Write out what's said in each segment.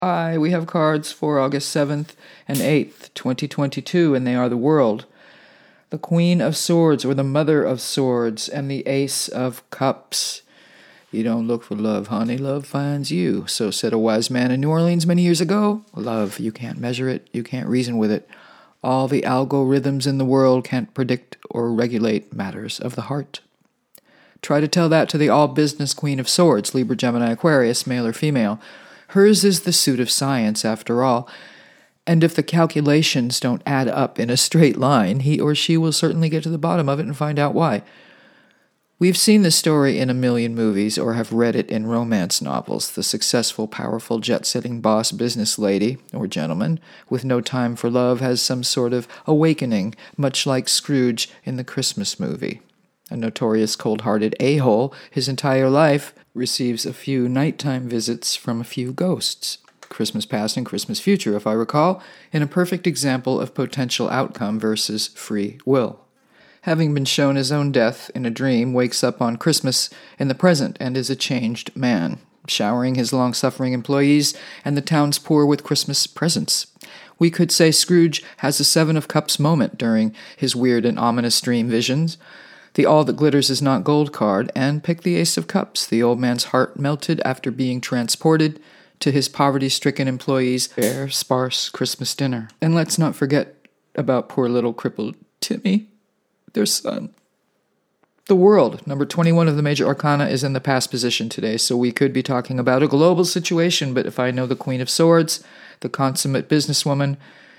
We have cards for August 7th and 8th, 2022, and they are the World, the Queen of Swords, or the Mother of Swords, and the Ace of Cups. You don't look for love, honey, love finds you. So said a wise man in New Orleans many years ago. Love, you can't measure it, you can't reason with it. All the algorithms in the world can't predict or regulate matters of the heart. Try to tell that to the all-business Queen of Swords, Libra, Gemini, Aquarius, male or female. Hers is the suit of science, after all, and if the calculations don't add up in a straight line, he or she will certainly get to the bottom of it and find out why. We've seen this story in a million movies or have read it in romance novels. The successful, powerful, jet-setting boss business lady, or gentleman, with no time for love has some sort of awakening, much like Scrooge in the Christmas movie. A notorious cold-hearted a-hole, his entire life receives a few nighttime visits from a few ghosts. Christmas past and Christmas future, if I recall, in a perfect example of potential outcome versus free will. Having been shown his own death in a dream, wakes up on Christmas in the present and is a changed man, showering his long-suffering employees and the town's poor with Christmas presents. We could say Scrooge has a Seven of Cups moment during his weird and ominous dream visions. The all that glitters is not gold card, and pick the Ace of Cups. The old man's heart melted after being transported to his poverty-stricken employees' fair, sparse Christmas dinner. And let's not forget about poor little crippled Timmy, their son. The World, number 21 of the major arcana, is in the past position today, so we could be talking about a global situation, but if I know the Queen of Swords, the consummate businesswoman,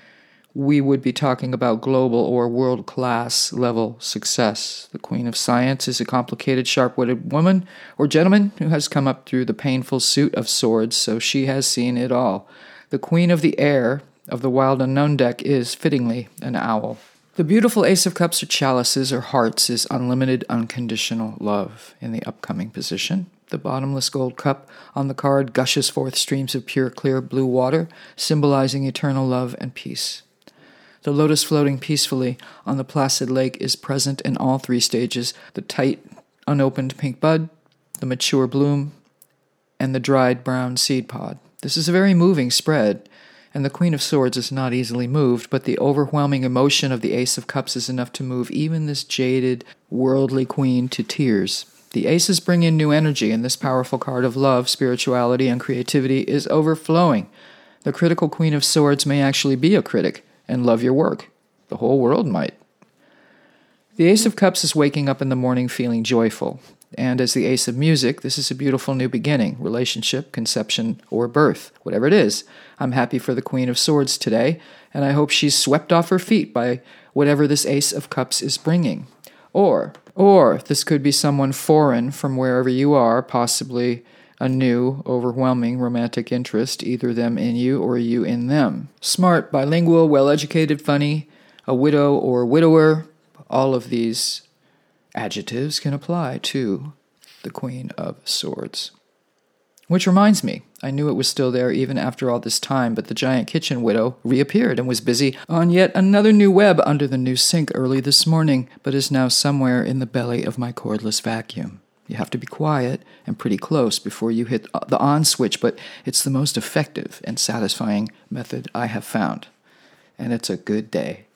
we would be talking about global or world-class level success. The Queen of Science is a complicated, sharp-witted woman or gentleman who has come up through the painful suit of swords, so she has seen it all. The Queen of the Air of the Wild Unknown deck is, fittingly, an owl. The beautiful Ace of Cups or chalices or hearts is unlimited, unconditional love in the upcoming position. The bottomless gold cup on the card gushes forth streams of pure, clear blue water, symbolizing eternal love and peace. The lotus floating peacefully on the placid lake is present in all three stages: the tight, unopened pink bud, the mature bloom, and the dried brown seed pod. This is a very moving spread, and the Queen of Swords is not easily moved, but the overwhelming emotion of the Ace of Cups is enough to move even this jaded, worldly queen to tears. The aces bring in new energy, and this powerful card of love, spirituality, and creativity is overflowing. The critical Queen of Swords may actually be a critic and love your work. The whole world might. The Ace of Cups is waking up in the morning feeling joyful. And as the Ace of Music, this is a beautiful new beginning, relationship, conception, or birth, whatever it is. I'm happy for the Queen of Swords today, and I hope she's swept off her feet by whatever this Ace of Cups is bringing. Or this could be someone foreign from wherever you are, possibly a new, overwhelming romantic interest, either them in you or you in them. Smart, bilingual, well-educated, funny, a widow or widower, all of these adjectives can apply to the Queen of Swords. Which reminds me, I knew it was still there even after all this time, but the giant kitchen widow reappeared and was busy on yet another new web under the new sink early this morning, but is now somewhere in the belly of my cordless vacuum. You have to be quiet and pretty close before you hit the on switch, but it's the most effective and satisfying method I have found. And it's a good day.